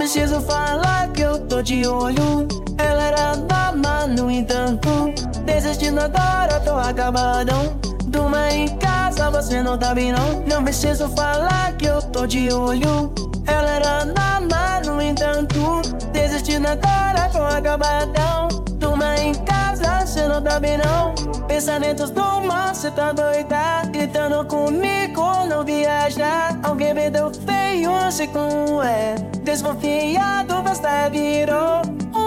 preciso falar que eu tô de olho. Ela era dama, no entanto, desistindo agora, tô acabadão. Durma em casa, você não tá bem não. Não preciso falar que eu tô de olho. Ela era dama, no entanto, desistindo agora, tô acabadão. Durma em casa, você não tá bem não. Pensamentos do mal, cê tá doida. Gritando comigo, não viaja. Alguém vendeu feio, sei como é. Desconfiado, basta virou.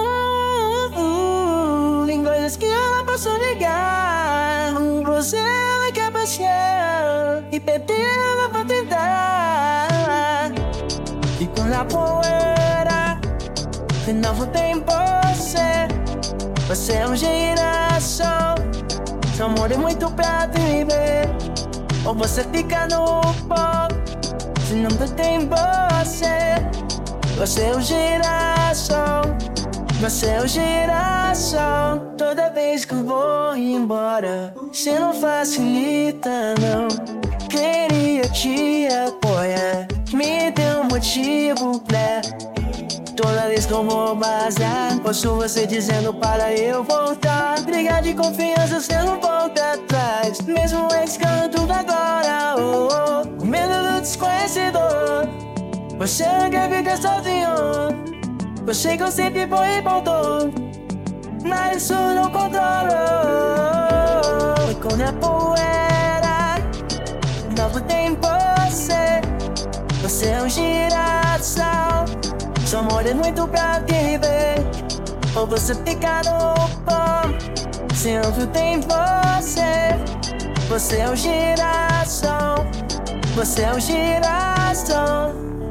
Tem coisas que eu não posso ligar. Você não quer passear e perder eu vou tentar. Fico na poeira, de novo tem você. Você é um girassol, seu amor é muito pra viver. Ou você fica no pó, se não tem você. Você é um girassol, você é um girassol. Toda vez que eu vou embora, cê não facilita não. Queria te apoiar, me dê um motivo pra. Toda vez que eu vou bazar, ouço você dizendo para eu voltar. Briga de confiança, cê não volta atrás. Mesmo ex-canto agora, oh, oh. Com medo do desconhecido, você não quer viver sozinho. Você que eu sempre foi e voltou, mas isso não controlo. E quando é poeira, novo tem você. Você é um girassol, seu amor é muito pra viver. Ou você fica no pó, sempre tem você. Você é um girassol, você é um girassol.